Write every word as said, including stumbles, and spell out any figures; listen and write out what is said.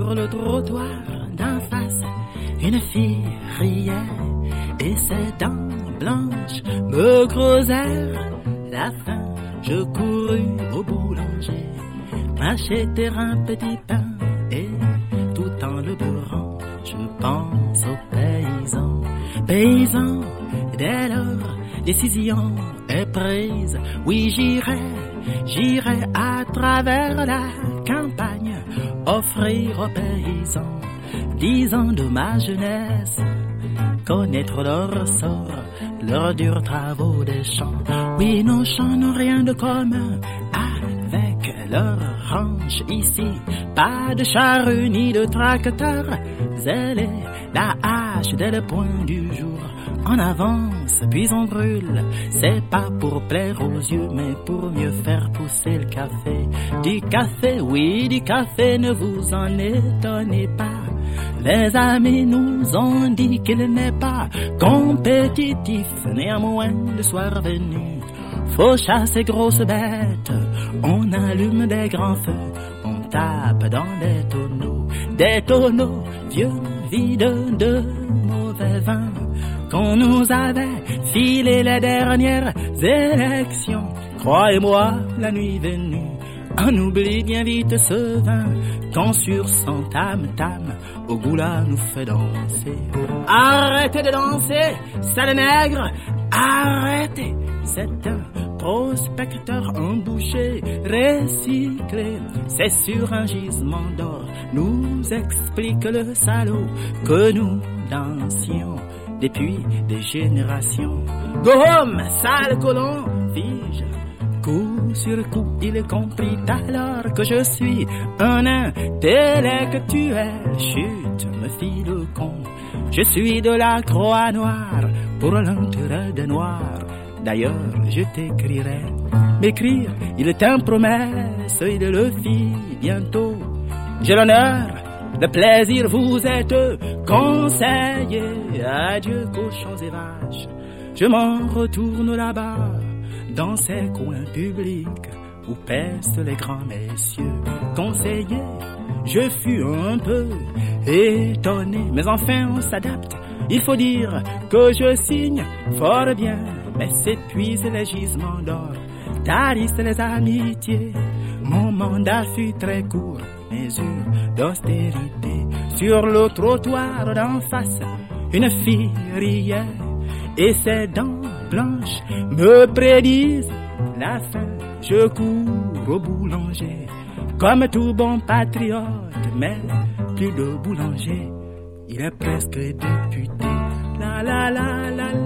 Sur le trottoir d'en face, une fille riait et ses dents blanches me creusèrent la faim. Je courus au boulanger, m'acheter un petit pain et tout en le beurrant, je pense aux paysans. Paysans, dès lors, décision est prise. Oui, j'irai, j'irai à travers la campagne offrir aux paysans dix ans de ma jeunesse, connaître leur sort, leurs durs travaux des champs. Oui, nos champs n'ont rien de commun avec leur ranch ici. Pas de charrue ni de tracteur, zèle la hache dès le point du jour. On avance, puis on brûle. C'est pas pour plaire aux yeux, mais pour mieux faire pousser le café. Du café, oui, du café, ne vous en étonnez pas. Les amis nous ont dit qu'il n'est pas compétitif. Néanmoins, le soir venu, faut chasser grosses bêtes. On allume des grands feux, on tape dans des tonneaux. Des tonneaux vieux, vides de mauvais vin qu'on nous avait filé les dernières élections. Croyez-moi, la nuit venue, on oublie bien vite ce vin qu'on sur son tam-tam au goula nous fait danser. Arrêtez de danser, sale nègre, arrêtez. C'est un prospecteur, un boucher recyclé. C'est sur un gisement d'or, nous explique le salaud que nous dansions depuis des générations. Go home, sale colon, fige. Coup sur coup, il comprit alors que je suis un intellectuel. Chut, me fit le con. Je suis de la croix noire pour l'intérêt des noirs. D'ailleurs, je t'écrirai. M'écrire, il est un promesse, il le fit bientôt. J'ai l'honneur, le plaisir, vous êtes conseillé. Adieu, cochons et vaches. Je m'en retourne là-bas, dans ces coins publics où pèsent les grands messieurs. Conseillé, je fus un peu étonné, mais enfin on s'adapte. Il faut dire que je signe fort bien, mais s'épuisent les gisements d'or, tarissent les amitiés. Mon mandat fut très court, mesure d'austérité. Sur le trottoir d'en face, une fille riait et ses dents blanches me prédisent la fin. Je cours au boulanger comme tout bon patriote, mais plus de boulanger, il est presque député. La la la la la.